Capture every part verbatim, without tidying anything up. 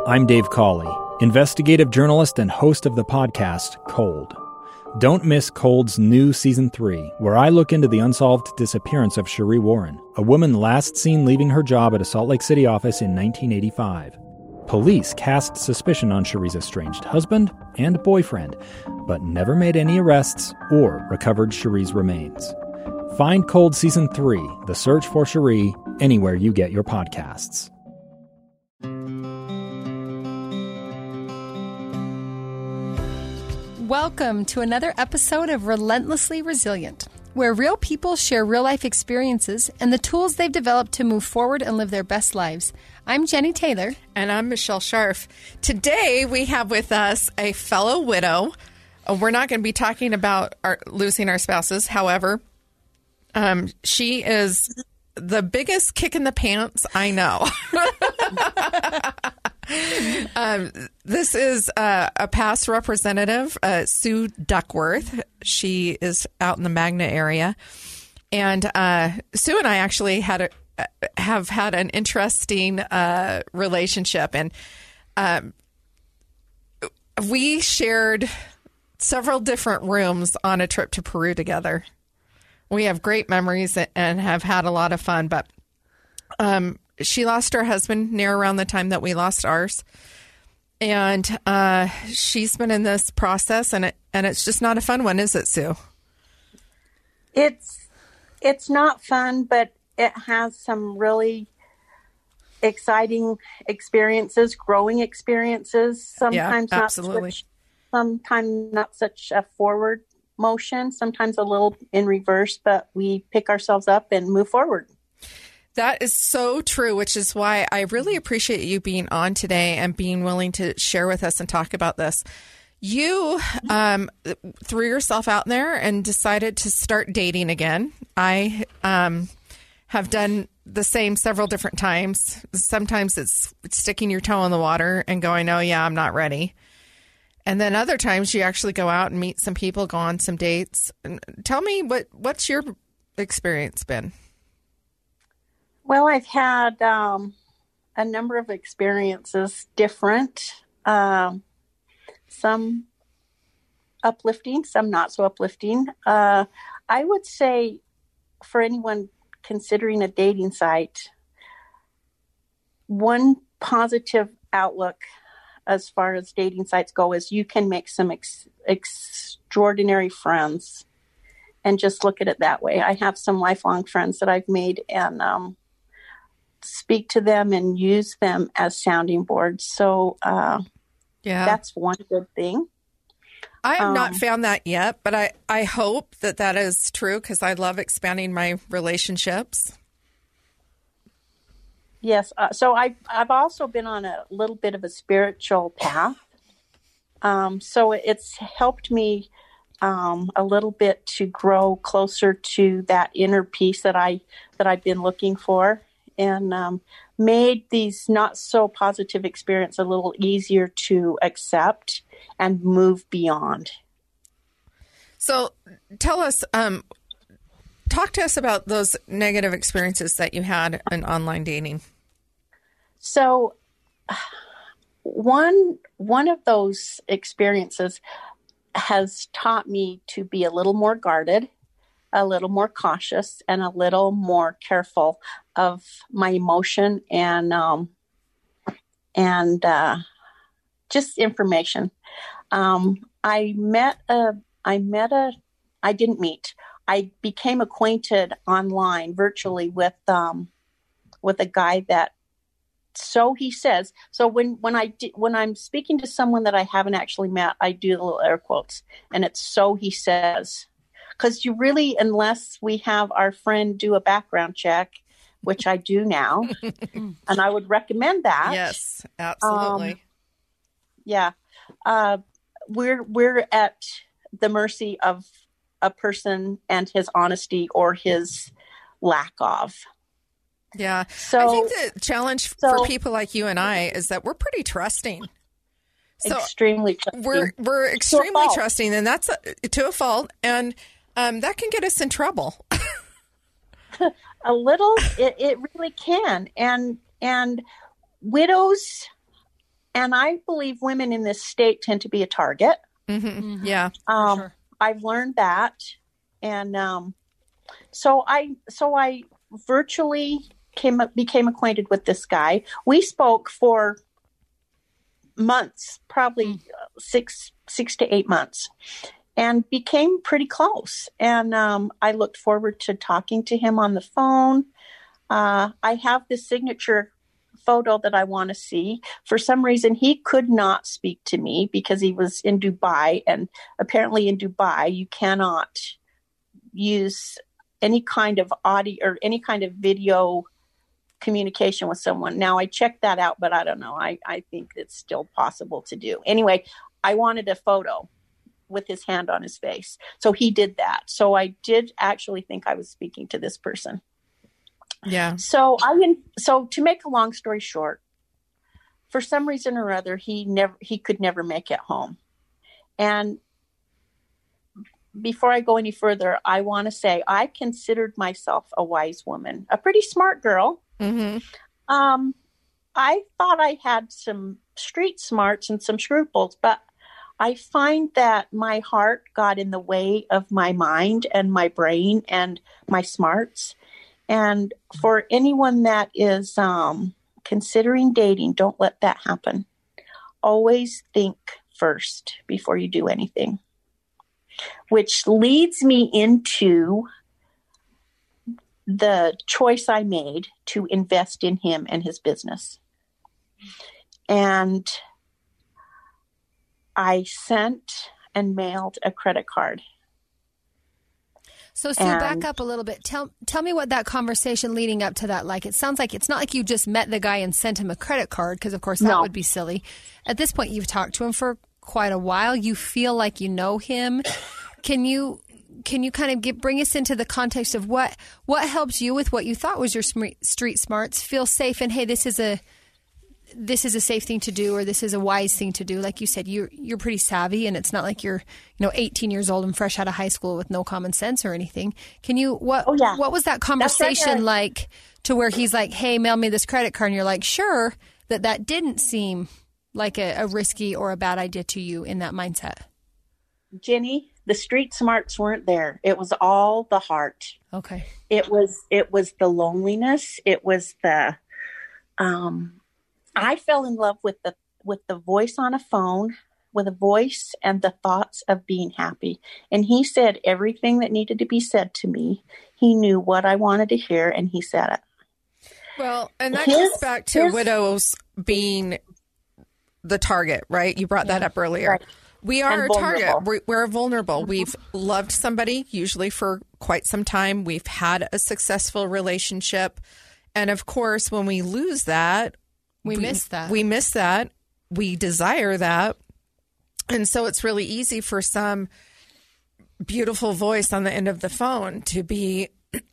I'm Dave Cawley, investigative journalist and host of the podcast Cold. Don't miss Cold's new Season three, where I look into the unsolved disappearance of Sheree Warren, a woman last seen leaving her job at a Salt Lake City office in nineteen eighty-five. Police cast suspicion on Sheree's estranged husband and boyfriend, but never made any arrests or recovered Sheree's remains. Find Cold Season three, The Search for Sheree, anywhere you get your podcasts. Welcome to another episode of Relentlessly Resilient, where real people share real-life experiences and the tools they've developed to move forward and live their best lives. I'm Jenny Taylor. And I'm Michelle Scharf. Today we have with us a fellow widow. Uh, we're not going to be talking about our, losing our spouses. However, um, she is the biggest kick in the pants I know. um, this is uh, a past representative, uh, Sue Duckworth. She is out in the Magna area. And uh, Sue and I actually had a, have had an interesting uh, relationship. And um, we shared several different rooms on a trip to Peru together. We have great memories and have had a lot of fun, but um, she lost her husband near around the time that we lost ours. And uh, she's been in this process, and it, and it's just not a fun one, is it, Sue? It's it's not fun, but it has some really exciting experiences, growing experiences. Sometimes yeah, absolutely. not such, sometimes not such a forward motion, sometimes a little in reverse, but we pick ourselves up and move forward. That is so true, which is why I really appreciate you being on today and being willing to share with us and talk about this. You um, threw yourself out there and decided to start dating again. I um, have done the same several different times. Sometimes it's sticking your toe in the water and going, oh, yeah, I'm not ready. And then other times you actually go out and meet some people, go on some dates. Tell me, what what's your experience been? Well, I've had um, a number of experiences, different, um, some uplifting, some not so uplifting. Uh, I would say for anyone considering a dating site, one positive outlook as far as dating sites go is you can make some ex- extraordinary friends, and just look at it that way. I have some lifelong friends that I've made, and um, speak to them and use them as sounding boards. So uh, yeah, that's one good thing. I have um, not found that yet, but I, I hope that that is true, because I love expanding my relationships. Yes. Uh, so I've, I've also been on a little bit of a spiritual path. Um, so it's helped me um, a little bit to grow closer to that inner peace that I, that I've been looking for, and um, made these not so positive experiences a little easier to accept and move beyond. So tell us, um, talk to us about those negative experiences that you had in online dating. So one one of those experiences has taught me to be a little more guarded, a little more cautious, and a little more careful of my emotion and um, and uh, just information. Um, I met a I met a I didn't meet. I became acquainted online, virtually, with um, with a guy that, so he says. So when when I di- when I'm speaking to someone that I haven't actually met, I do the little air quotes, and it's so he says, because you really, unless we have our friend do a background check, which I do now, and I would recommend that. Yes, absolutely. Um, yeah, uh, we're we're at the mercy of a person and his honesty or his lack of. Yeah. So I think the challenge so, for people like you and I is that we're pretty trusting. So extremely trusting. We're we're extremely trusting, and that's a, to a fault, and um, that can get us in trouble. A little, it, it really can, and and widows and I believe women in this state tend to be a target. Mm-hmm. Mm-hmm. Yeah. Um, sure. I've learned that. And, um, so I, so I virtually came up, became acquainted with this guy. We spoke for months, probably mm. six, six to eight months, and became pretty close. And, um, I looked forward to talking to him on the phone. Uh, I have this signature photo that I want to see. For some reason, he could not speak to me because he was in Dubai, and apparently in Dubai, you cannot use any kind of audio or any kind of video communication with someone. Now, I checked that out, but I don't know. I, I think it's still possible to do. Anyway, I wanted a photo with his hand on his face. So he did that. So I did actually think I was speaking to this person. Yeah. So I, so to make a long story short, for some reason or other, he never, he could never make it home. And before I go any further, I want to say I considered myself a wise woman, a pretty smart girl. Mm-hmm. Um, I thought I had some street smarts and some scruples, but I find that my heart got in the way of my mind and my brain and my smarts. And for anyone that is um, considering dating, don't let that happen. Always think first before you do anything. Which leads me into the choice I made to invest in him and his business. And I sent and mailed a credit card. So, Sue, and, back up a little bit. Tell tell me what that conversation leading up to that like. It sounds like it's not like you just met the guy and sent him a credit card, because, of course, that no. would be silly. At this point, you've talked to him for quite a while. You feel like you know him. Can you can you kind of get, bring us into the context of what what helps you with what you thought was your sm- street smarts feel safe, and hey, this is a this is a safe thing to do, or this is a wise thing to do? Like you said, you're you're pretty savvy, and it's not like you're you know eighteen years old and fresh out of high school with no common sense or anything. Can you what oh, yeah. what was that conversation right, like to where he's like, hey, mail me this credit card, and you're like, sure, that that didn't seem like a, a risky or a bad idea to you in that mindset? Jenny, the street smarts weren't there. It was all the heart. Okay. It was, it was the loneliness. It was the, um, I fell in love with the, with the voice on a phone, with a voice and the thoughts of being happy. And he said everything that needed to be said to me. He knew what I wanted to hear, and he said it. Well, and that his, goes back to his, widows being the target, right? You brought yeah. that up earlier. Right. We are and a target. vulnerable. We're, we're vulnerable. Mm-hmm. We've loved somebody, usually for quite some time. We've had a successful relationship. And of course, when we lose that, we, we miss that. We miss that. We desire that. And so it's really easy for some beautiful voice on the end of the phone to be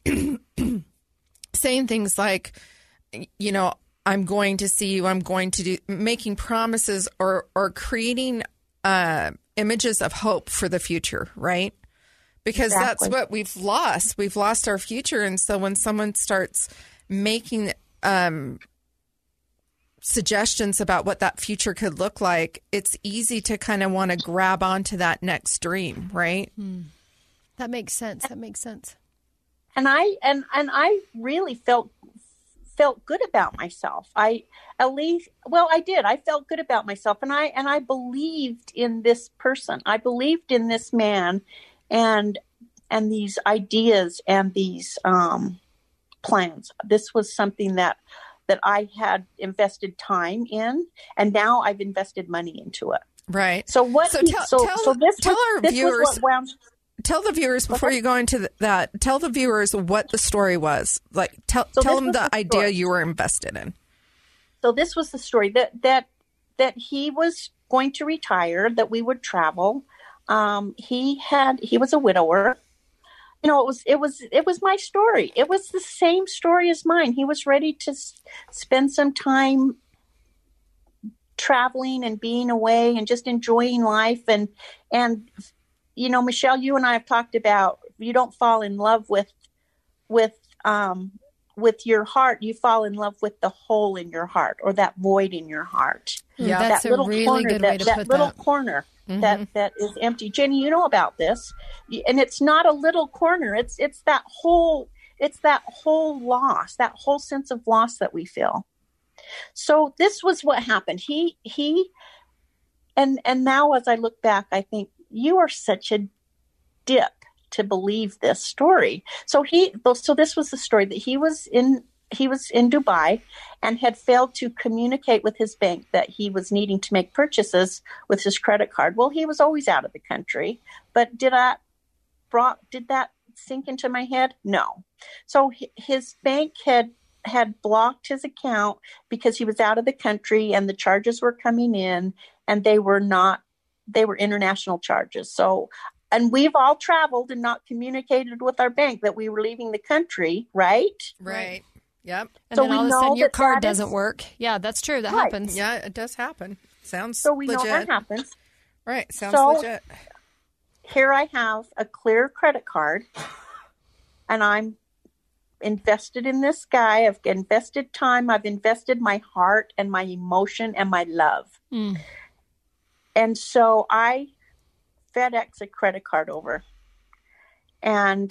saying things like, you know, I'm going to see you, I'm going to do, making promises or, or creating uh, images of hope for the future, right? Because exactly. that's what we've lost. We've lost our future. And so when someone starts making um, suggestions about what that future could look like, it's easy to kind of want to grab onto that next dream, right? Hmm. That makes sense. That makes sense. And I and and I really felt felt good about myself. I at least well, I did. I felt good about myself, and I and I believed in this person. I believed in this man, and and these ideas and these um, plans. This was something that that I had invested time in, and now I've invested money into it. Right. So what? So he, tell, so, tell, so this tell was, our this viewers. Was what wound, Tell the viewers before you go into that. Tell the viewers what the story was. Like, tell so tell them the, the idea story. you were invested in. So this was the story that that that he was going to retire. That we would travel. Um, he had he was a widower. You know, it was it was it was my story. It was the same story as mine. He was ready to s- spend some time traveling and being away and just enjoying life and and. You know, Michelle, you and I have talked about you don't fall in love with with um, with your heart, you fall in love with the hole in your heart or that void in your heart. Yeah, that's that a little really corner, good that, way to that put little that. corner Mm-hmm. that, that is empty. Jenny, you know about this. And it's not a little corner. It's it's that whole it's that whole loss, that whole sense of loss that we feel. So this was what happened. He he and and now as I look back, I think you are such a dip to believe this story. So he so this was the story that he was in he was in Dubai and had failed to communicate with his bank that he was needing to make purchases with his credit card. Well, he was always out of the country, but did I brought did that sink into my head? No. So his bank had had blocked his account because he was out of the country and the charges were coming in, and they were not they were international charges. So and we've all traveled and not communicated with our bank that we were leaving the country, right? Right. Yep. And so then we all of a know sudden your that card that doesn't is, work. Yeah, that's true. That Right. happens. Yeah, it does happen. Sounds So we legit. know that happens. Right. Sounds So- legit. Here I have a clear credit card, and I'm invested in this guy. I've invested time. I've invested my heart and my emotion and my love. Mm. And so I FedEx a credit card over. And,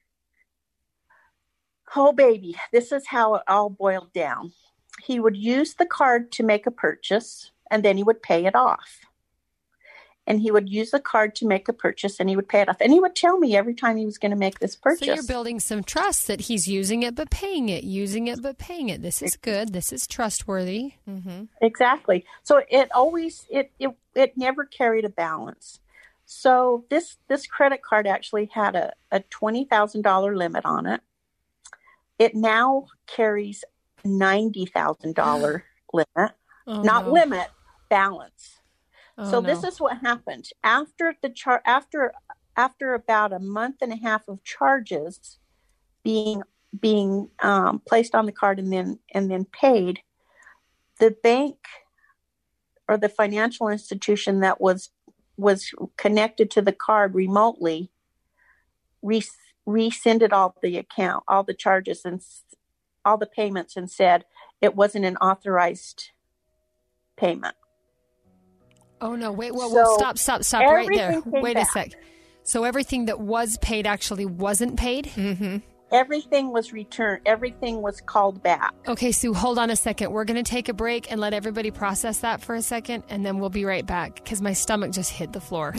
oh, baby, this is how it all boiled down. He would use the card to make a purchase, and then he would pay it off. And he would use the card to make a purchase, and he would pay it off. And he would tell me every time he was going to make this purchase. So you're building some trust that he's using it but paying it, using it but paying it. This is good. This is trustworthy. Mm-hmm. Exactly. So it always, it, it, it never carried a balance. So this, this credit card actually had a, a twenty thousand dollars limit on it. It now carries ninety thousand dollars limit, Oh, not no. limit, balance. Oh, so no. this is what happened after the char- after after about a month and a half of charges being being um, placed on the card and then and then paid. The bank or the financial institution that was was connected to the card remotely re- rescinded all the account, all the charges and s- all the payments, and said it wasn't an authorized payment. Oh, no. Wait, whoa, So whoa. Stop, stop, stop right there. everything came Wait a back. sec. So everything that was paid actually wasn't paid? Mm-hmm. Everything was returned. Everything was called back. Okay, Sue, hold on a second. We're going to take a break and let everybody process that for a second, and then we'll be right back because my stomach just hit the floor.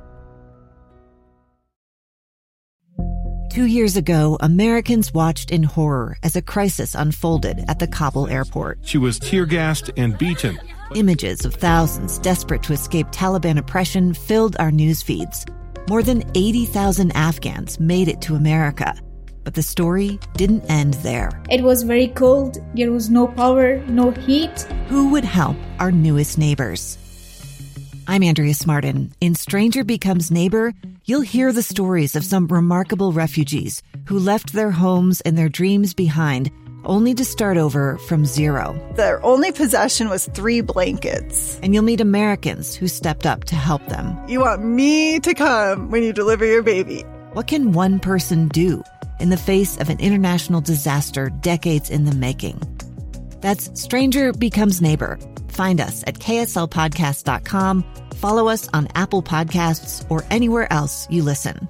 Two years ago, Americans watched in horror as a crisis unfolded at the Kabul airport. She was tear-gassed and beaten. Images of thousands desperate to escape Taliban oppression filled our news feeds. More than eighty thousand Afghans made it to America. But the story didn't end there. It was very cold. There was no power, no heat. Who would help our newest neighbors? I'm Andrea Smartin. In Stranger Becomes Neighbor, you'll hear the stories of some remarkable refugees who left their homes and their dreams behind, only to start over from zero. Their only possession was three blankets. And you'll meet Americans who stepped up to help them. You want me to come when you deliver your baby. What can one person do in the face of an international disaster decades in the making? That's Stranger Becomes Neighbor. Find us at K S L podcast dot com. Follow us on Apple Podcasts or anywhere else you listen.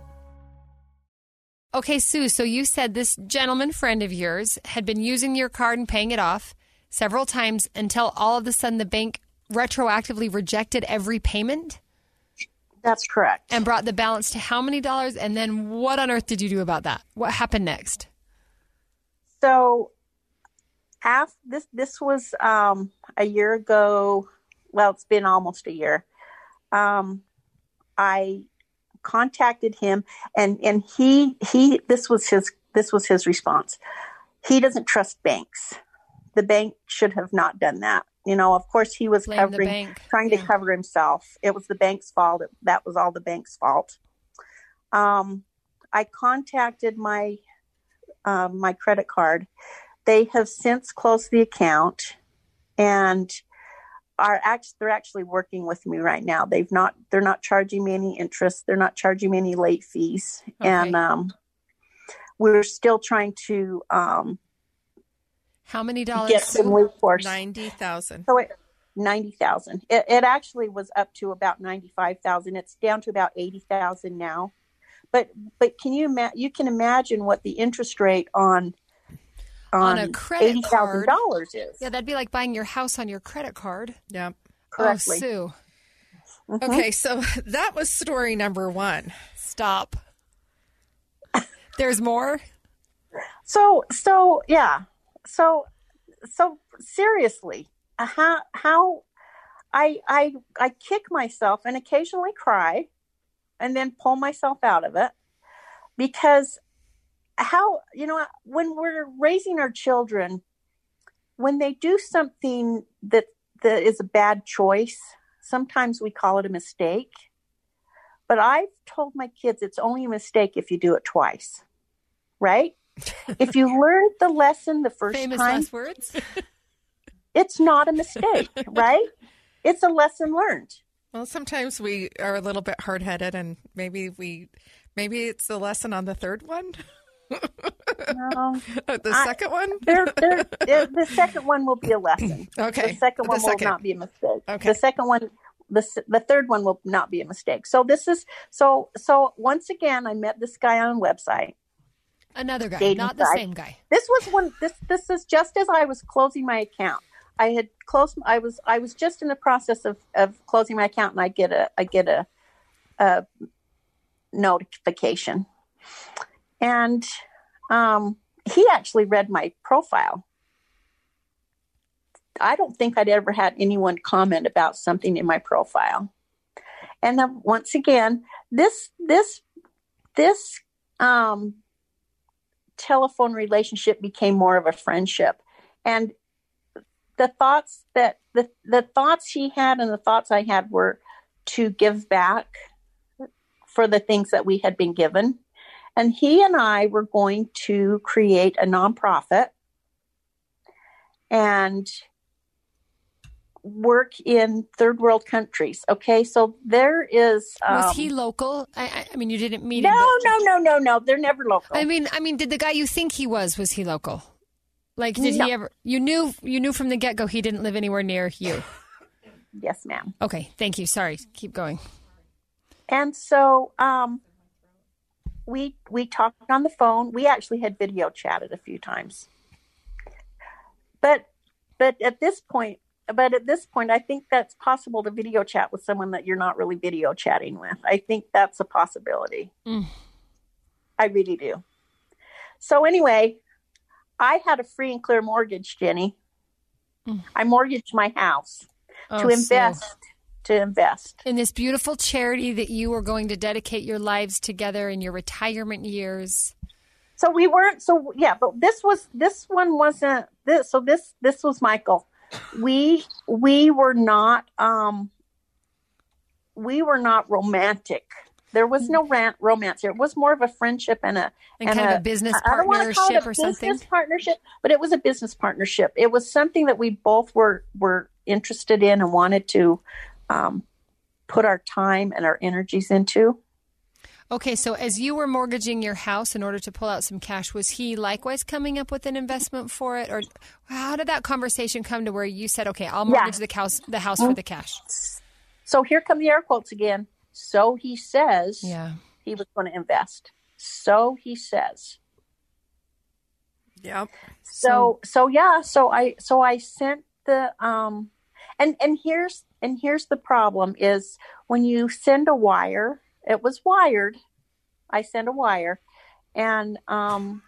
Okay, Sue, so you said this gentleman friend of yours had been using your card and paying it off several times until all of a sudden the bank retroactively rejected every payment That's correct. and brought the balance to how many dollars? And then what on earth did you do about that? What happened next? So, after this, this was um, a year ago. Well, it's been almost a year. Um, I contacted him, and and he he this was his this was his response. He doesn't trust banks. The bank should have not done that. You know, of course, he was Blame the covering, bank. trying Yeah. to cover himself. It was the bank's fault. That was all the bank's fault. Um, I contacted my uh, my credit card. They have since closed the account, and are actually they're actually working with me right now. They've not they're not charging me any interest. They're not charging me any late fees, Okay. and um, we're still trying to um, How many dollars? Get some recourse. ninety thousand. So it, ninety thousand. It, it actually was up to about ninety-five thousand. It's down to about eighty thousand now. But but can you ima- you can imagine what the interest rate on on, on a credit eighty thousand dollars is? Yeah, that'd be like buying your house on your credit card. Yeah. Correctly. Oh, Sue. Mm-hmm. Okay, so that was story number one. Stop. There's more? So so yeah. So so seriously, how how I I I kick myself and occasionally cry and then pull myself out of it, because how, you know, when we're raising our children, when they do something that that is a bad choice, sometimes we call it a mistake. But I've told my kids it's only a mistake if you do it twice, right? If you learned the lesson the first Famous time, last words. it's not a mistake, right? It's a lesson learned. Well, sometimes we are a little bit hard-headed, and maybe we, maybe it's the lesson on the third one. No, the I, second one. They're, they're, they're, the second one will be a lesson. Okay. The second one The second. will not be a mistake. Okay. The second one, the the third one will not be a mistake. So this is so so. Once again, I met this guy on a website. Another guy, Dating not the site. same guy. This was one. This this is just as I was closing my account. I had closed. I was I was just in the process of, of closing my account, and I get a I get a, a notification, and um, he actually read my profile. I don't think I'd ever had anyone comment about something in my profile, and then once again, this this this um, telephone relationship became more of a friendship, and the thoughts that the, the thoughts he had and the thoughts I had were to give back for the things that we had been given. And he and I were going to create a nonprofit and work in third world countries. Okay. So there is, um, Was he local? I, I- I mean, you didn't meet no, him. but- no, no, no, no. They're never local. I mean, I mean, did the guy you think he was, was he local? Like, did No. he ever, you knew, you knew from the get-go he didn't live anywhere near you. Yes, ma'am. Okay. Thank you. Sorry. Keep going. And so um, we we talked on the phone. We actually had video chatted a few times. But but at this point, but at this point, I think that's possible to video chat with someone that you're not really video chatting with. I think that's a possibility. Mm. I really do. So anyway, I had a free and clear mortgage, Jenny. Mm. I mortgaged my house Oh, to invest. Sue. To invest. In this beautiful charity that you were going to dedicate your lives together in your retirement years. So we weren't, so yeah, but this was, this one wasn't this. So this, this was Michael. We, we were not, um, we were not romantic. There was no rant, romance here. It was more of a friendship and a, And kind of a business I don't wanna call it partnership a or something? business partnership, but it was a business partnership. It was something that we both were, were interested in and wanted to, um, put our time and our energies into. Okay, so as you were mortgaging your house in order to pull out some cash, was he likewise coming up with an investment for it? Or how did that conversation come to where you said, okay, I'll mortgage Yeah. the house, the house for the cash? So here come the air quotes again. So he says Yeah. he was going to invest. So he says. Yep. So so yeah, so I so I sent the um and and here's and here's the problem is when you send a wire, it was wired. I sent a wire and um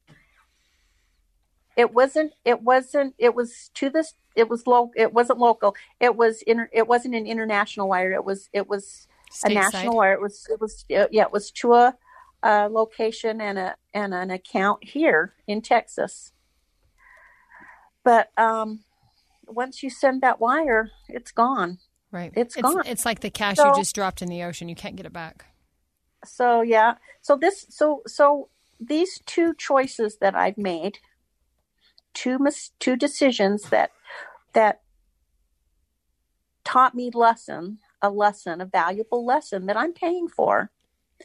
it wasn't it wasn't it was to this it was low it wasn't local. It was inter, it wasn't an international wire. It was it was a Stateside. national wire. It was it was yeah, it was to a a location and a and an account here in Texas. But um, once you send that wire, it's gone. Right. It's gone. It's like the cash So- you just dropped in the ocean. You can't get it back. So yeah. So this. So so these two choices that I've made, two mis- two decisions that that taught me lesson, a lesson, a valuable lesson that I'm paying for,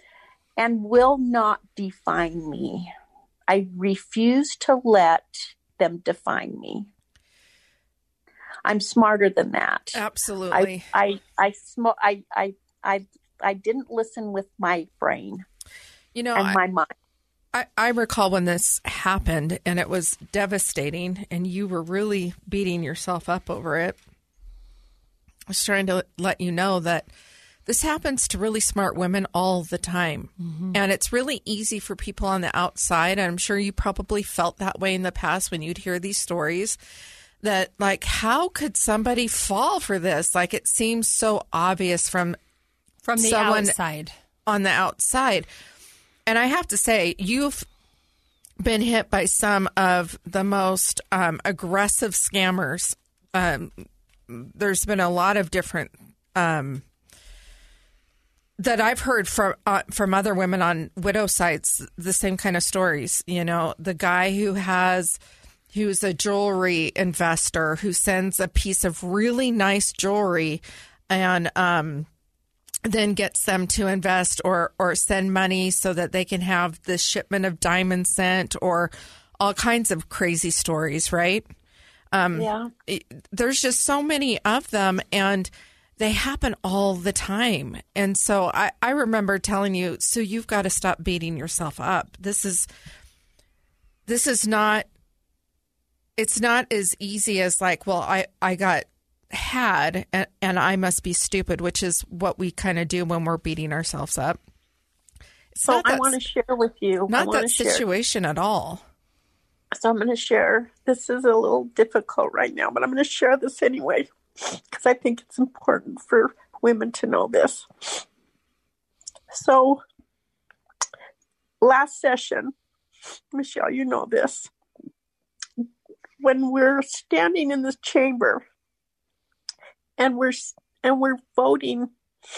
and will not define me. I refuse to let them define me. I'm smarter than that. Absolutely. I I I sm- I, I I I didn't listen with my brain. You know, and I, my mind. I, I recall when this happened, and it was devastating, and you were really beating yourself up over it. I was trying to let you know that this happens to really smart women all the time. Mm-hmm. And it's really easy for people on the outside. I'm sure you probably felt that way in the past when you'd hear these stories, that like, how could somebody fall for this? Like, it seems so obvious from, from the someone outside. On the outside. And I have to say, you've been hit by some of the most um, aggressive scammers. Um, there's been a lot of different um, that I've heard from uh, from other women on widow sites. The same kind of stories. You know, the guy who has who's a jewelry investor who sends a piece of really nice jewelry and um, then gets them to invest or or send money so that they can have the shipment of diamonds sent, or all kinds of crazy stories, right? Um, yeah. It, there's just so many of them, and they happen all the time. And so I, I remember telling you, so you've got to stop beating yourself up. This is, this is not, it's not as easy as like, well, I, I got had and, and I must be stupid, which is what we kind of do when we're beating ourselves up. It's so not I that, want to share with you. Not that share. situation at all. So I'm going to share. This is a little difficult right now, but I'm going to share this anyway, because I think it's important for women to know this. So last session, Michelle, you know this, when we're standing in this chamber and we're and we're voting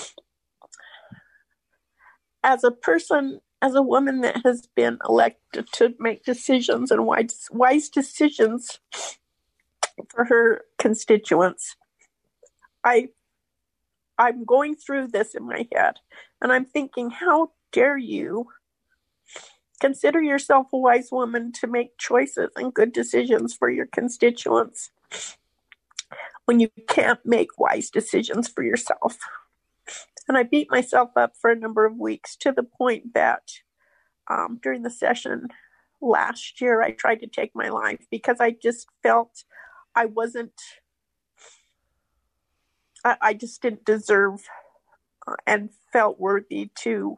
as a person, as a woman that has been elected to make decisions and wise, wise decisions for her constituents, I, I'm going through this in my head, and I'm thinking, how dare you consider yourself a wise woman to make choices and good decisions for your constituents when you can't make wise decisions for yourself? And I beat myself up for a number of weeks, to the point that um, during the session last year, I tried to take my life because I just felt I wasn't, I, I just didn't deserve uh, and felt worthy to,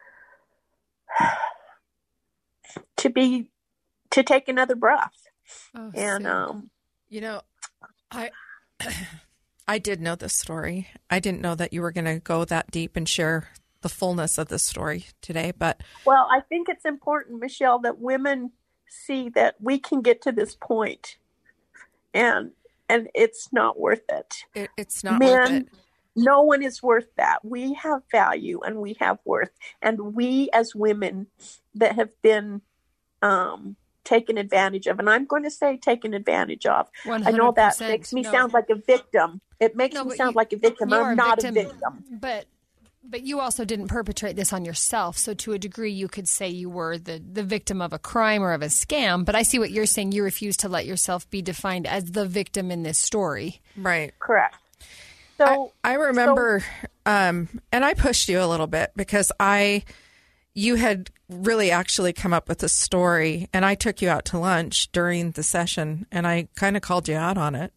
to be, to take another breath. Oh, and, so. um, you know, I, I did know this story. I didn't know that you were going to go that deep and share the fullness of this story today, but well, I think it's important, Michelle, that women see that we can get to this point, and and it's not worth it. it it's not Men, worth it. No one is worth that. We have value and we have worth, and we as women that have been um, taken advantage of, and I'm going to say taken advantage of. one hundred percent. I know that makes me no. sound like a victim. It makes no, me sound you, like a victim. I'm a not victim, a victim. But but you also didn't perpetrate this on yourself. So to a degree, you could say you were the, the victim of a crime or of a scam. But I see what you're saying. You refuse to let yourself be defined as the victim in this story. Right. Correct. So I, I remember, so, um, and I pushed you a little bit because I, you had really actually come up with a story, and I took you out to lunch during the session, and I kind of called you out on it.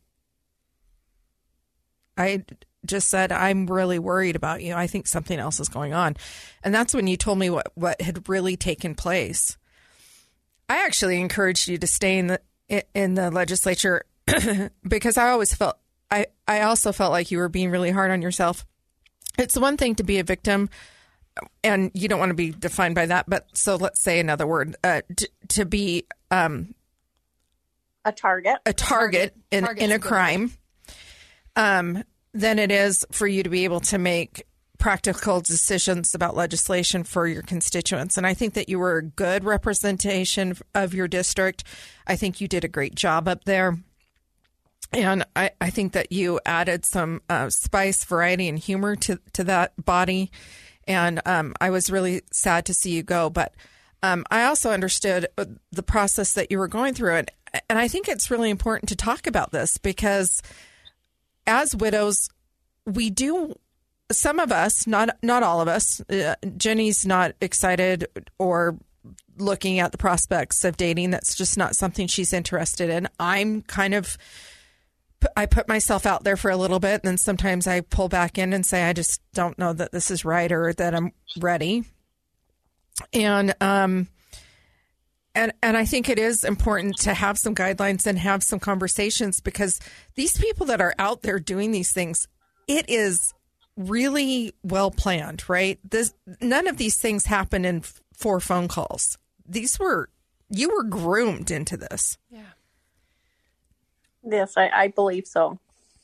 I just said, I'm really worried about you. I think something else is going on. And that's when you told me what, what had really taken place. I actually encouraged you to stay in the in the legislature because I always felt, I, I also felt like you were being really hard on yourself. It's one thing to be a victim, and you don't want to be defined by that. But so let's say another word, uh, t- to be um, a target, a target, in, Target's in a a good crime. Um, than it is for you to be able to make practical decisions about legislation for your constituents. And I think that you were a good representation of your district. I think you did a great job up there. And I, I think that you added some uh, spice, variety, and humor to, to that body. And um, I was really sad to see you go. But um, I also understood the process that you were going through. And, and I think it's really important to talk about this because as widows, we do, some of us, not not all of us, uh, Jenny's not excited or looking at the prospects of dating. That's just not something she's interested in. I'm kind of, I put myself out there for a little bit, and then sometimes I pull back in and say, I just don't know that this is right or that I'm ready. And, um, And and I think it is important to have some guidelines and have some conversations because these people that are out there doing these things, it is really well planned, right? This none of these things happen in f- four phone calls. These were, you were groomed into this. Yeah. Yes, I, I believe so.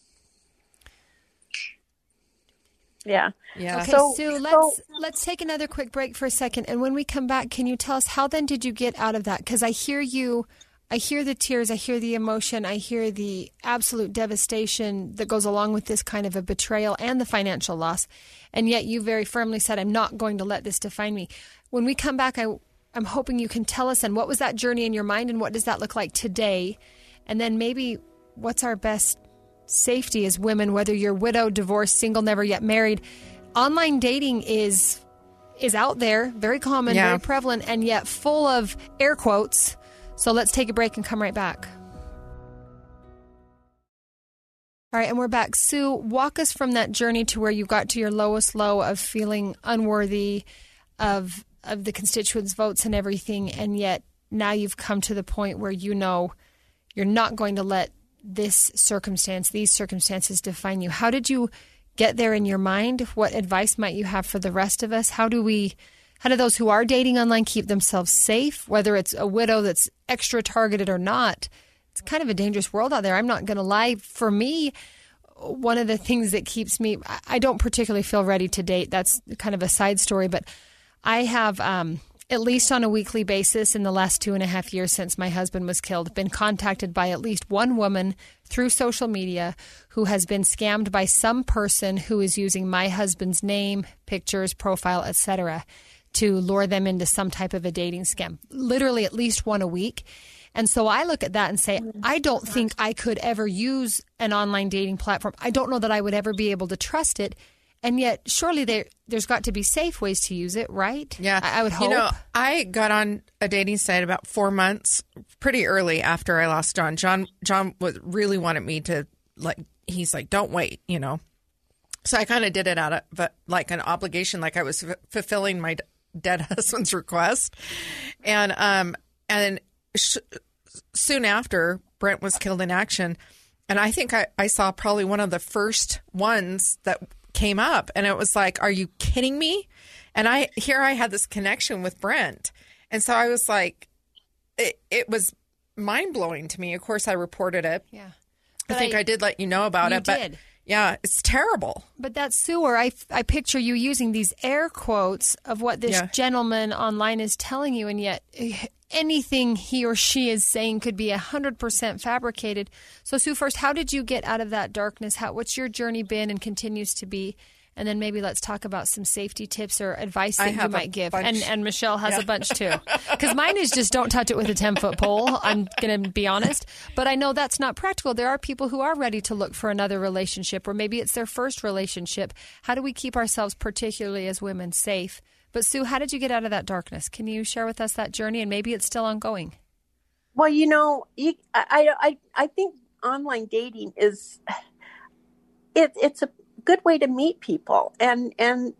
Yeah. Yeah. Okay, So- Sue, so- let's let's take another quick break for a second, and when we come back, can you tell us how then did you get out of that? Because I hear you, I hear the tears, I hear the emotion, I hear the absolute devastation that goes along with this kind of a betrayal and the financial loss, and yet you very firmly said, "I'm not going to let this define me." When we come back, I I'm hoping you can tell us, and what was that journey in your mind, and what does that look like today, and then maybe what's our best safety as women, whether you're widowed, divorced, single, never yet married. Online dating is is out there, very common, Yeah. very prevalent, and yet full of air quotes. So let's take a break and come right back. All right, and we're back. Sue, walk us from that journey to where you got to your lowest low of feeling unworthy of of the constituents' votes and everything, and yet now you've come to the point where you know you're not going to let this circumstance, these circumstances define you. How did you get there in your mind? What advice might you have for the rest of us? How do we, how do those who are dating online keep themselves safe, whether it's a widow that's extra targeted or not? It's kind of a dangerous world out there. I'm not going to lie. For me, one of the things that keeps me, I don't particularly feel ready to date. That's kind of a side story, but I have, um, at least on a weekly basis in the last two and a half years since my husband was killed, been contacted by at least one woman through social media who has been scammed by some person who is using my husband's name, pictures, profile, et cetera, to lure them into some type of a dating scam. Literally at least one a week. And so I look at that and say, I don't think I could ever use an online dating platform. I don't know that I would ever be able to trust it. And yet, surely there, there's got to be safe ways to use it, right? Yeah. I, I would hope. You know, I got on a dating site about four months, pretty early after I lost John. John John was, really wanted me to, like, he's like, don't wait, you know. So I kind of did it out of, but like an obligation, like I was f- fulfilling my d- dead husband's request. And, um, and sh- soon after, Brent was killed in action. And I think I, I saw probably one of the first ones that came up, and it was like, are you kidding me? And I here I had this connection with Brent, and so I was like, it, it was mind-blowing to me. Of course I reported it. Yeah, I but think I, I did let you know about you it, but did. yeah, it's terrible. But that sewer, I, I picture you using these air quotes of what this Yeah. gentleman online is telling you, and yet eh, anything he or she is saying could be one hundred percent fabricated. So, Sue, first, how did you get out of that darkness? How, what's your journey been and continues to be? And then maybe let's talk about some safety tips or advice I that you have a might give. bunch. And and Michelle has Yeah. a bunch too. Because mine is just don't touch it with a ten-foot pole. I'm going to be honest. But I know that's not practical. There are people who are ready to look for another relationship, or maybe it's their first relationship. How do we keep ourselves, particularly as women, safe? But Sue, how did you get out of that darkness? Can you share with us that journey? And maybe it's still ongoing. Well, you know, you, I, I, I think online dating is it, it's a good way to meet people, and and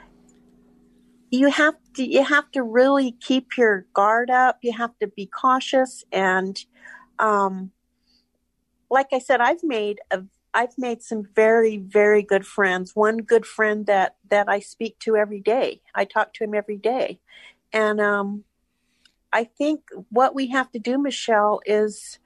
you have to you have to really keep your guard up. You have to be cautious, and um, like I said, I've made a I've made some very very good friends. One good friend that that I speak to every day. I talk to him every day, and um, I think what we have to do, Michelle, is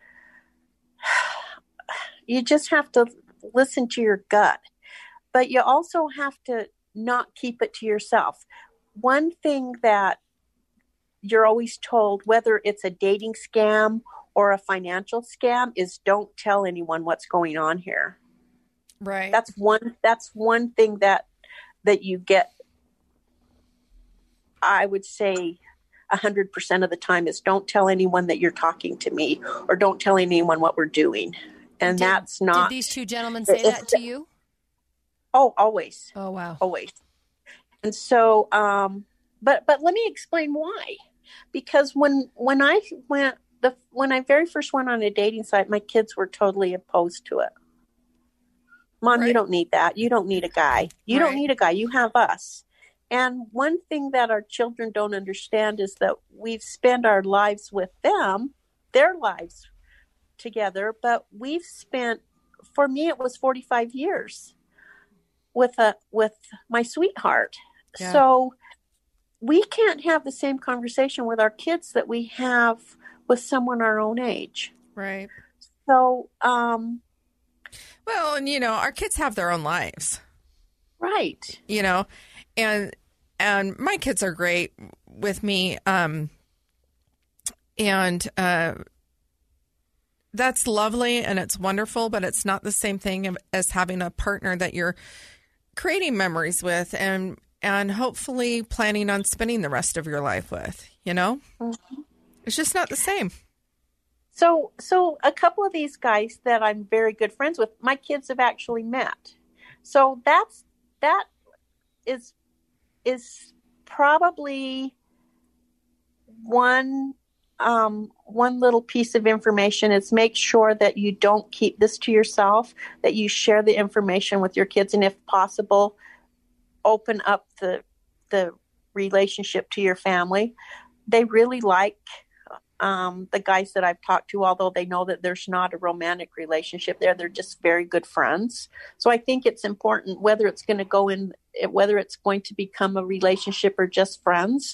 you just have to listen to your gut. But you also have to not keep it to yourself. One thing that you're always told, whether it's a dating scam or a financial scam, is don't tell anyone what's going on here. Right. That's one, that's one thing that, that you get, I would say, one hundred percent of the time is don't tell anyone that you're talking to me, or don't tell anyone what we're doing. And did, that's not... Did these two gentlemen say that to you? Oh, always. Oh, wow. Always. And so, um, but but let me explain why. Because when when I went, the when I very first went on a dating site, my kids were totally opposed to it. Mom, right. You don't need that. You don't need a guy. You right. don't need a guy. You have us. And one thing that our children don't understand is that we've spent our lives with them, their lives together, but we've spent, for me, it was forty-five years with a with my sweetheart. Yeah. So we can't have the same conversation with our kids that we have with someone our own age. Right. So, um, well, and you know, our kids have their own lives. Right. You know, and and my kids are great with me. Um, and uh, that's lovely and it's wonderful, but it's not the same thing as having a partner that you're creating memories with and and hopefully planning on spending the rest of your life with, you know? Mm-hmm. It's just not the same. So so a couple of these guys that I'm very good friends with, my kids have actually met. So that's that is is probably one um, one little piece of information is make sure that you don't keep this to yourself, that you share the information with your kids, and if possible, open up the the relationship to your family. They really like um, the guys that I've talked to, although they know that there's not a romantic relationship there. They're just very good friends. So I think it's important, whether it's going to go in, whether it's going to become a relationship or just friends,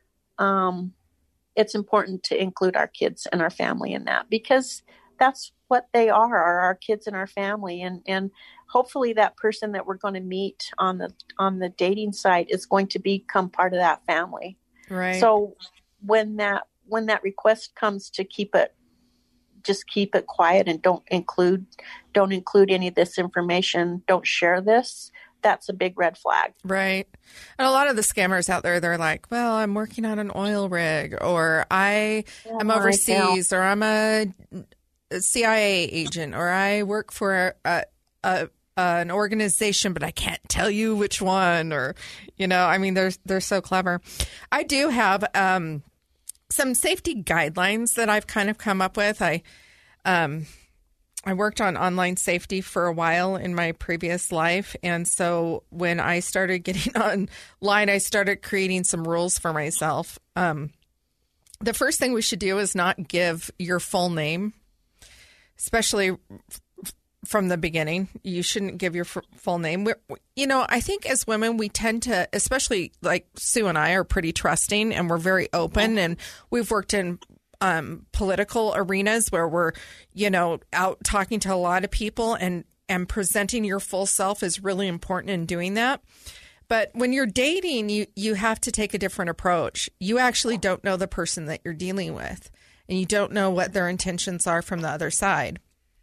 um, it's important to include our kids and our family in that, because that's what they are, are our kids and our family. And, and hopefully that person that we're going to meet on the, on the dating site is going to become part of that family. Right. So when that, when that request comes to keep it, just keep it quiet and don't include, don't include any of this information. Don't share this. That's a big red flag. Right. And a lot of the scammers out there, they're like, well, I'm working on an oil rig, or I yeah, am overseas, or I'm a, a C I A agent, or I work for a, a, a, an organization, but I can't tell you which one, or, you know, I mean, they're, they're so clever. I do have um, some safety guidelines that I've kind of come up with. I, um, I worked on online safety for a while in my previous life. And so when I started getting online, I started creating some rules for myself. Um, the first thing we should do is not give your full name, especially f- from the beginning. You shouldn't give your f- full name. We're, you know, I think as women, we tend to, especially like Sue and I are pretty trusting and we're very open, and we've worked in Um, political arenas where we're, you know, out talking to a lot of people, and, and presenting your full self is really important in doing that. But when you're dating, you, you have to take a different approach. You actually don't know the person that you're dealing with, and you don't know what their intentions are from the other side.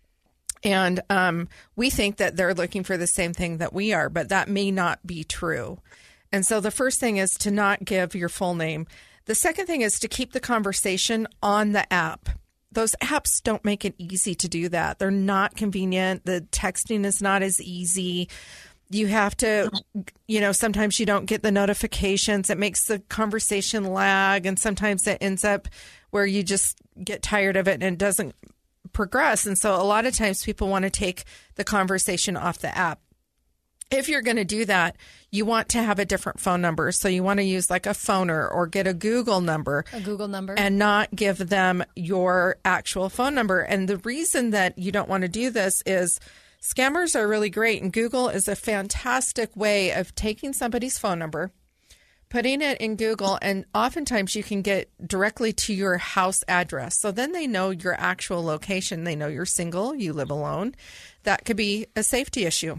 And um, we think that they're looking for the same thing that we are, but that may not be true. And so the first thing is to not give your full name. The second thing is to keep the conversation on the app. Those apps don't make it easy to do that. They're not convenient. The texting is not as easy. You have to, you know, sometimes you don't get the notifications. It makes the conversation lag. And sometimes it ends up where you just get tired of it and it doesn't progress. And so a lot of times people want to take the conversation off the app. If you're going to do that, you want to have a different phone number. So you want to use like a phoner or get a Google number. A Google number. And not give them your actual phone number. And the reason that you don't want to do this is scammers are really great. And Google is a fantastic way of taking somebody's phone number, putting it in Google, and oftentimes you can get directly to your house address. So then they know your actual location. They know you're single, you live alone. That could be a safety issue.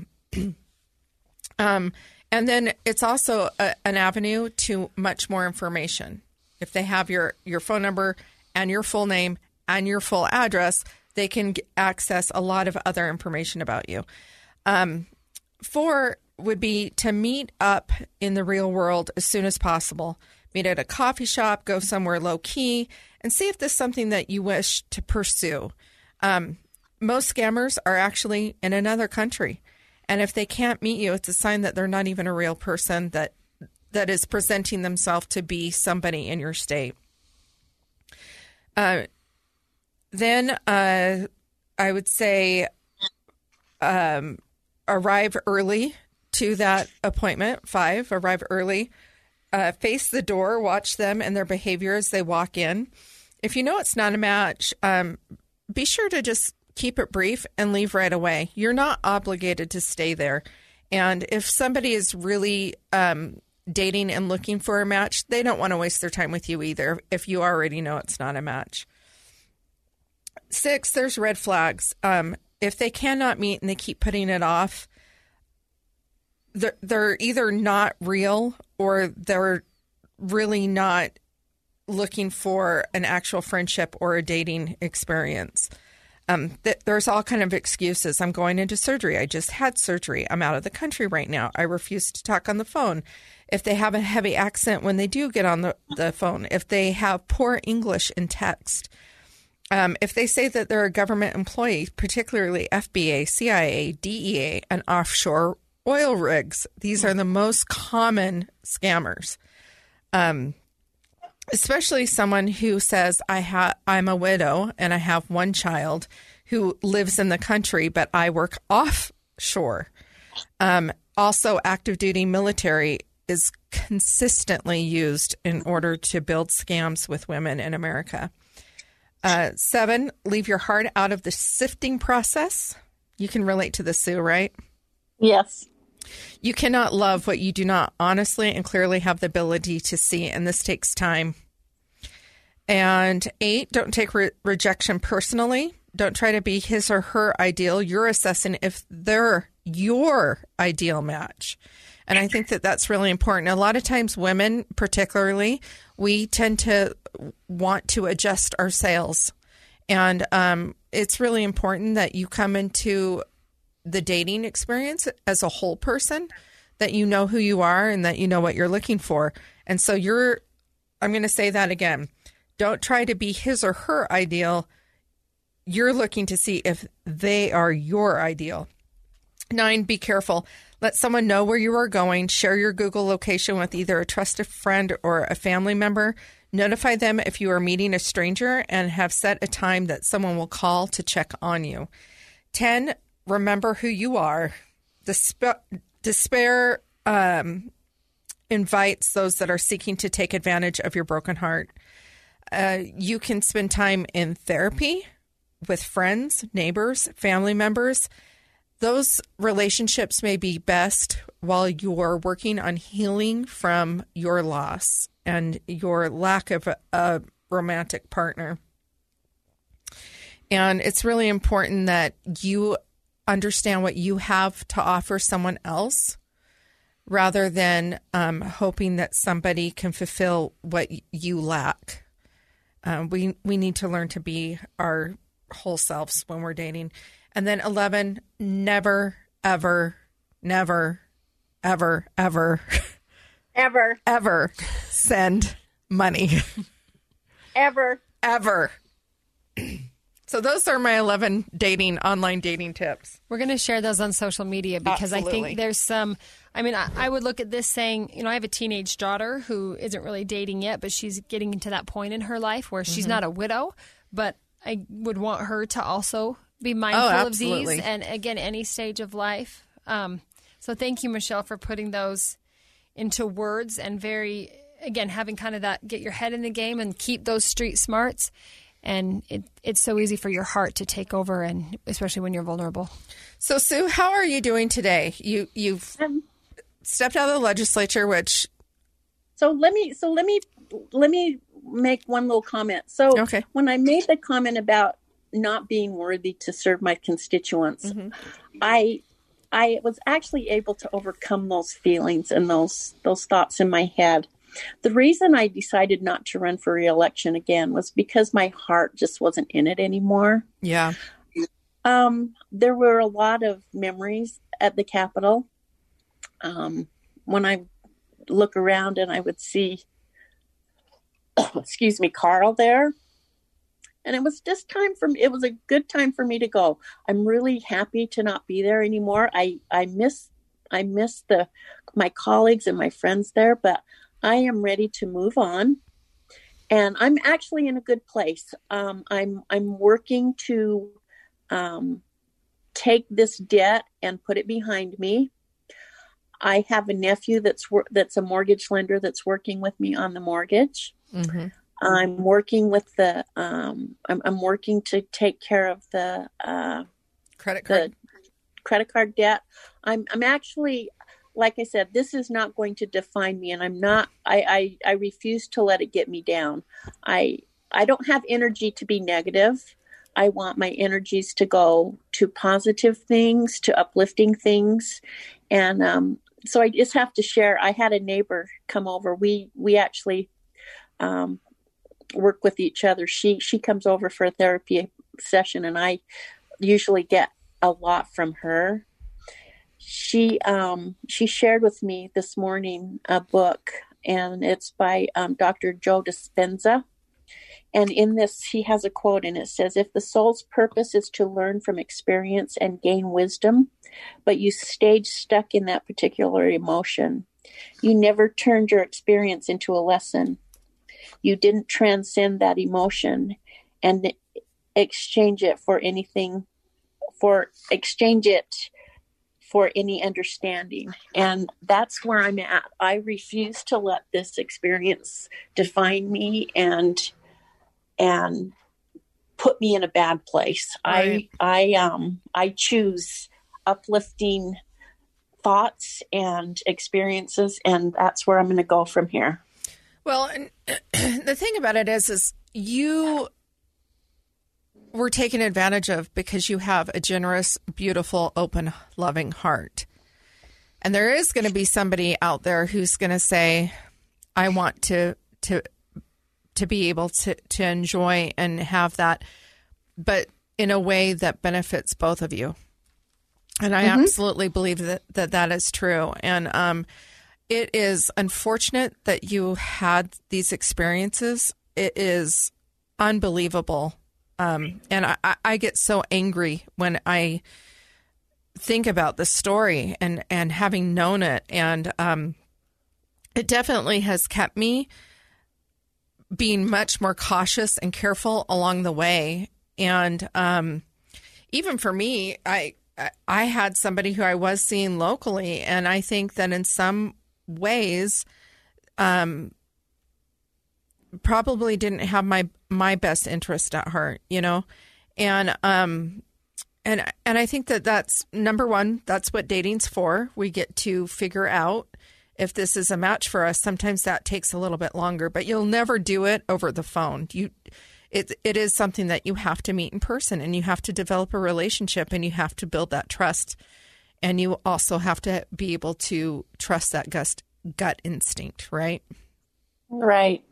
Um, and then it's also a, an avenue to much more information. If they have your, your phone number and your full name and your full address, they can g- access a lot of other information about you. Um, four would be to meet up in the real world as soon as possible. meet at a coffee shop, go somewhere low key, and see if this is something that you wish to pursue. Um, most scammers are actually in another country. And if they can't meet you, it's a sign that they're not even a real person that that is presenting themselves to be somebody in your state. Uh, then uh, I would say um, arrive early to that appointment. Five, arrive early. Uh, face the door, watch them and their behavior as they walk in. If you know it's not a match, um, be sure to just keep it brief and leave right away. You're not obligated to stay there. And if somebody is really um, dating and looking for a match, they don't want to waste their time with you either if you already know it's not a match. Six, there's red flags. Um, if they cannot meet and they keep putting it off, they're, they're either not real or they're really not looking for an actual friendship or a dating experience. Um, th- there's all kind of excuses. I'm going into surgery. I just had surgery. I'm out of the country right now. I refuse to talk on the phone. If they have a heavy accent when they do get on the, the phone, if they have poor English in text, um, if they say that they're a government employee, particularly F B I, C I A, D E A, and offshore oil rigs, these are the most common scammers. Um, especially someone who says, I ha- I'm a widow and I have one child who lives in the country, but I work offshore. Um, also, active duty military is consistently used in order to build scams with women in America. Uh, seven, leave your heart out of the sifting process. You can relate to this, Sue, right? Yes. You cannot love what you do not honestly and clearly have the ability to see, and this takes time. And eight, don't take re- rejection personally. Don't try to be his or her ideal. You're assessing if they're your ideal match. And I think that that's really important. A lot of times women, particularly, we tend to want to adjust our sails. And um, it's really important that you come into the dating experience as a whole person, that you know who you are and that you know what you're looking for. And so you're, I'm going to say that again. Don't try to be his or her ideal. You're looking to see if they are your ideal. Nine, be careful. Let someone know where you are going. Share your Google location with either a trusted friend or a family member. Notify them if you are meeting a stranger and have set a time that someone will call to check on you. ten, remember who you are. Despair, despair um, invites those that are seeking to take advantage of your broken heart. Uh, you can spend time in therapy with friends, neighbors, family members. Those relationships may be best while you're working on healing from your loss and your lack of a, a romantic partner. And it's really important that you understand what you have to offer someone else rather than um, hoping that somebody can fulfill what you lack. Um, we we need to learn to be our whole selves when we're dating. And then eleven, never, ever, never, ever, ever, Ever. ever send money. Ever. Ever. So those are my eleven dating, online dating tips. We're going to share those on social media because Absolutely. I think there's some, I mean, I, I would look at this saying, you know, I have a teenage daughter who isn't really dating yet, but she's getting to that point in her life where she's mm-hmm. not a widow, but I would want her to also be mindful oh, of these and, again, any stage of life. Um, so thank you, Michelle, for putting those into words and very, again, having kind of that, get your head in the game and keep those street smarts. And it, it's so easy for your heart to take over, and especially when you're vulnerable. So, Sue, how are you doing today? You, you've um, stepped out of the legislature, which... So let me, so let me, let me make one little comment. So okay. when I made the comment about not being worthy to serve my constituents, mm-hmm. I, I was actually able to overcome those feelings and those, those thoughts in my head. The reason I decided not to run for re-election again was because my heart just wasn't in it anymore. Yeah. Um, there were a lot of memories at the Capitol. Um, when I look around and I would see excuse me, Carl there. And it was just time for me. It was a good time for me to go. I'm really happy to not be there anymore. I, I miss, I miss the, my colleagues and my friends there, but I am ready to move on. And I'm actually in a good place. Um, I'm, I'm working to, um, take this debt and put it behind me. I have a nephew that's, that's a mortgage lender that's working with me on the mortgage. Mm-hmm. I'm working with the, um, I'm, I'm working to take care of the, uh, credit card, the credit card debt. I'm, I'm actually, like I said, this is not going to define me, and I'm not, I, I, I refuse to let it get me down. I, I don't have energy to be negative. I want my energies to go to positive things, to uplifting things. And, um, so I just have to share, I had a neighbor come over. We, we actually, um, work with each other. She she comes over for a therapy session, and I usually get a lot from her. She um she shared with me this morning a book, and it's by um, Doctor Joe Dispenza. And in this, he has a quote, and it says, "If the soul's purpose is to learn from experience and gain wisdom, but you stayed stuck in that particular emotion, you never turned your experience into a lesson. You didn't transcend that emotion and exchange it for anything, for exchange it for any understanding." And that's where I'm at. I refuse to let this experience define me and and put me in a bad place. Right. I I um I choose uplifting thoughts and experiences, and that's where I'm going to go from here. Well, and the thing about it is, is you were taken advantage of because you have a generous, beautiful, open, loving heart. And there is going to be somebody out there who's going to say, I want to to to be able to, to enjoy and have that, but in a way that benefits both of you. And I mm-hmm. absolutely believe that, that that is true. And um it is unfortunate that you had these experiences. It is unbelievable. Um, and I, I get so angry when I think about the story and, and having known it. And um, it definitely has kept me being much more cautious and careful along the way. And um, even for me, I, I had somebody who I was seeing locally, and I think that in some ways um probably didn't have my my best interest at heart, you know. And um and and I think that that's number one, that's what dating's for. We get to figure out if this is a match for us. Sometimes that takes a little bit longer, but you'll never do it over the phone. You it it is something that you have to meet in person, and you have to develop a relationship, and you have to build that trust. And you also have to be able to trust that gut, gut instinct, right? Right.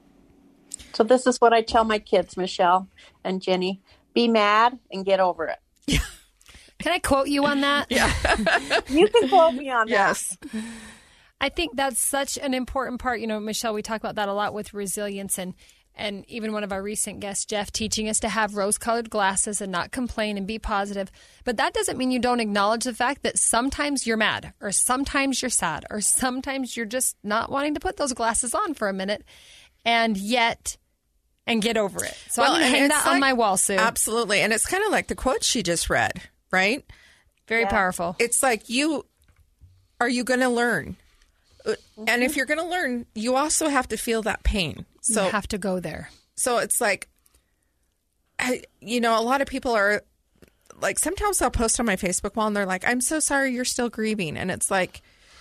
So this is what I tell my kids, Michelle and Jenny. Be mad and get over it. Yeah. Can I quote you on that? Yeah. You can quote me on yes. that. Yes. I think that's such an important part. You know, Michelle, we talk about that a lot with resilience, and And even one of our recent guests, Jeff, teaching us to have rose-colored glasses and not complain and be positive. But that doesn't mean you don't acknowledge the fact that sometimes you're mad, or sometimes you're sad, or sometimes you're just not wanting to put those glasses on for a minute, and yet, and get over it. So well, I'm going to hang that like, on my wall, Sue. Absolutely. And it's kind of like the quote she just read, right? Very yeah. powerful. It's like, you, are you going to learn? Mm-hmm. And if you're going to learn, you also have to feel that pain. So you have to go there. So it's like, I, you know, a lot of people are like, sometimes I'll post on my Facebook wall and they're like, I'm so sorry you're still grieving. And it's like,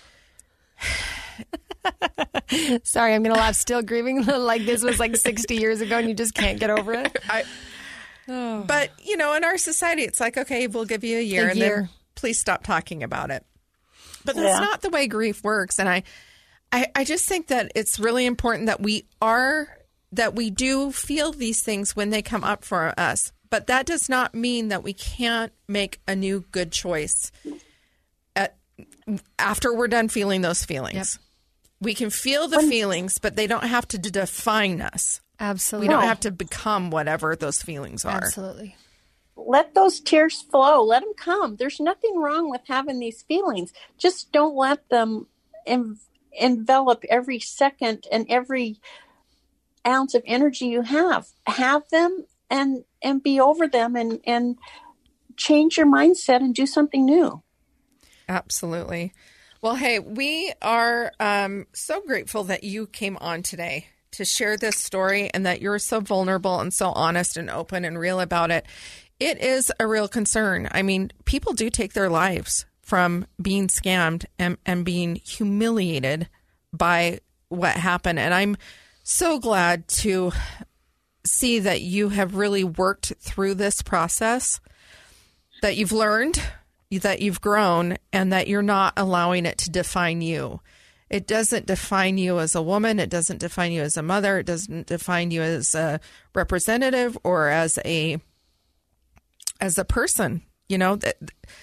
sorry, I'm going to laugh, still grieving like this was like sixty years ago and you just can't get over it. I, oh. But, you know, in our society, it's like, okay, we'll give you a year a and year. Then please stop talking about it. But that's yeah. not the way grief works. And I, I, I just think that it's really important that we are, that we do feel these things when they come up for us. But that does not mean that we can't make a new good choice at, after we're done feeling those feelings. We can feel the feelings, but they don't have to define us. Absolutely. We don't No. have to become whatever those feelings are. Absolutely. Let those tears flow. Let them come. There's nothing wrong with having these feelings. Just don't let them en- envelop every second and every ounce of energy you have. Have them and and be over them and, and change your mindset and do something new. Absolutely. Well, hey, we are um, so grateful that you came on today to share this story and that you're so vulnerable and so honest and open and real about it. It is a real concern. I mean, people do take their lives from being scammed and, and being humiliated by what happened. And I'm so glad to see that you have really worked through this process, that you've learned, that you've grown, and that you're not allowing it to define you. It doesn't define you as a woman. It doesn't define you as a mother. It doesn't define you as a representative or as a as a person. You know, that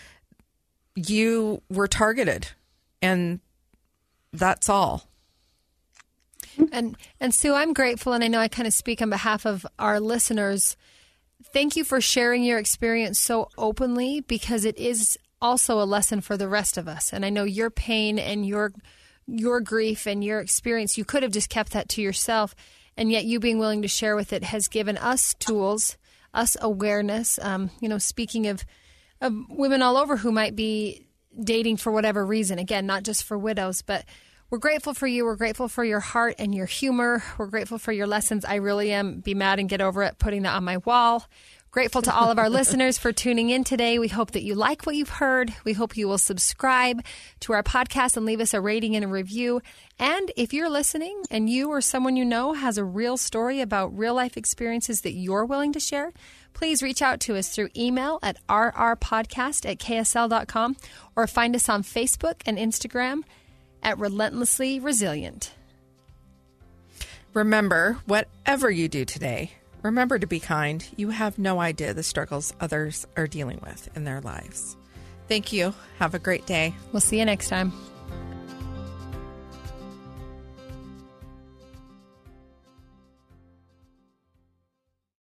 you were targeted, and that's all. And and Sue, I'm grateful, and I know I kind of speak on behalf of our listeners. Thank you for sharing your experience so openly, because it is also a lesson for the rest of us. And I know your pain and your your grief and your experience, you could have just kept that to yourself, and yet you being willing to share with it has given us tools, us awareness. Um, you know, speaking of, of women all over who might be dating for whatever reason, again, not just for widows, but we're grateful for you. We're grateful for your heart and your humor. We're grateful for your lessons. I really am. Be mad and get over it, putting that on my wall. Grateful to all of our listeners for tuning in today. We hope that you like what you've heard. We hope you will subscribe to our podcast and leave us a rating and a review. And if you're listening and you or someone you know has a real story about real life experiences that you're willing to share, please reach out to us through email at r r podcast at k s l dot com or find us on Facebook and Instagram at Relentlessly Resilient. Remember, whatever you do today, remember to be kind. You have no idea the struggles others are dealing with in their lives. Thank you. Have a great day. We'll see you next time.